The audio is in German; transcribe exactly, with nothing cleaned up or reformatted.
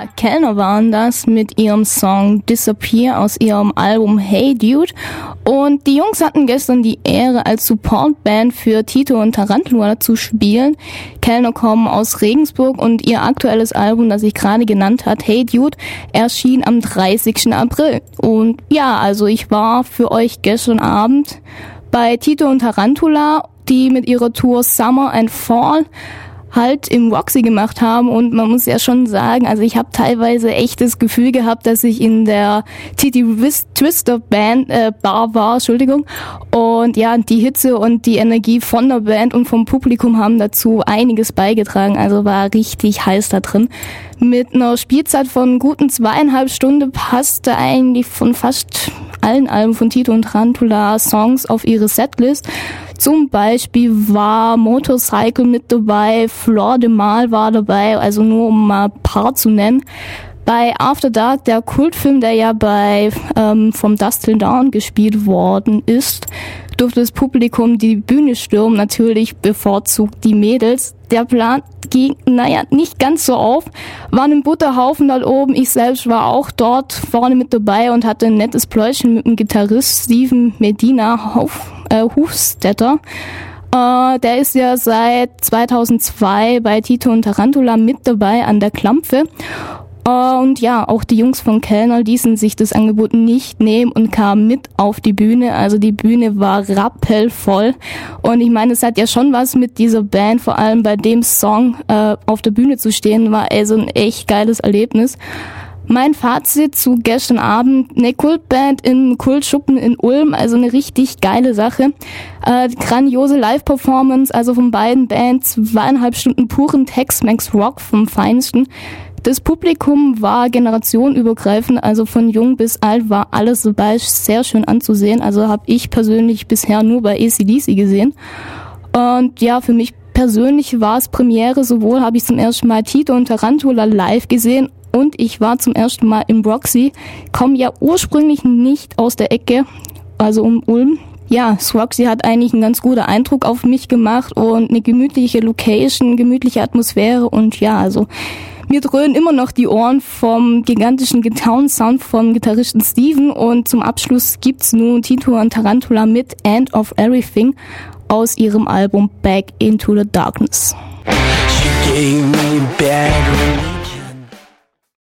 Kellner waren das mit ihrem Song Disappear aus ihrem Album Hey Dude. Und die Jungs hatten gestern die Ehre, als Supportband für Tito und Tarantula zu spielen. Kellner kommen aus Regensburg und ihr aktuelles Album, das ich gerade genannt habe, Hey Dude, erschien am dreißigsten April. Und ja, also ich war für euch gestern Abend bei Tito und Tarantula, die mit ihrer Tour Summer and Fall halt im Roxy gemacht haben, und man muss ja schon sagen, also ich habe teilweise echt das Gefühl gehabt, dass ich in der Titi Twister Band äh, Bar war, Entschuldigung, und ja, die Hitze und die Energie von der Band und vom Publikum haben dazu einiges beigetragen, also war richtig heiß da drin. Mit einer Spielzeit von guten zweieinhalb Stunden passte eigentlich von fast allen Alben von Tito und Tarantula Songs auf ihre Setlist. Zum Beispiel war Motorcycle mit dabei, Flor de Mal war dabei, also nur um mal ein paar zu nennen. Bei After Dark, der Kultfilm, der ja bei ähm, From Dusk Till Dawn gespielt worden ist, durfte das Publikum die Bühne stürmen, natürlich bevorzugt die Mädels. Der Plan ging, naja, nicht ganz so auf, waren ein Butterhaufen dort oben. Ich selbst war auch dort vorne mit dabei und hatte ein nettes Pläuschen mit dem Gitarrist Steven Medina Hof, äh, Hufstetter. Äh, der ist ja seit zweitausendzwei bei Tito und Tarantula mit dabei an der Klampfe. Und ja, auch die Jungs von Kellner ließen sich das Angebot nicht nehmen und kamen mit auf die Bühne. Also die Bühne war rappelvoll. Und ich meine, es hat ja schon was mit dieser Band, vor allem bei dem Song äh, auf der Bühne zu stehen, war also ein echt geiles Erlebnis. Mein Fazit zu gestern Abend: eine Kultband in Kultschuppen in Ulm, also eine richtig geile Sache. Äh, grandiose Live-Performance, also von beiden Bands, zweieinhalb Stunden puren Tex-Mex-Rock vom Feinsten. Das Publikum war generationenübergreifend, also von jung bis alt war alles dabei, sehr schön anzusehen. Also habe ich persönlich bisher nur bei A C D C gesehen. Und ja, für mich persönlich war es Premiere, sowohl habe ich zum ersten Mal Tito und Tarantula live gesehen und ich war zum ersten Mal im Roxy, komme ja ursprünglich nicht aus der Ecke, also um Ulm. Ja, das Roxy hat eigentlich einen ganz guten Eindruck auf mich gemacht und eine gemütliche Location, gemütliche Atmosphäre und ja, also mir dröhnen immer noch die Ohren vom gigantischen Gitarrensound vom Gitarristen Steven, und zum Abschluss gibt's nun Tito und Tarantula mit End of Everything aus ihrem Album Back into the Darkness. She gave me bad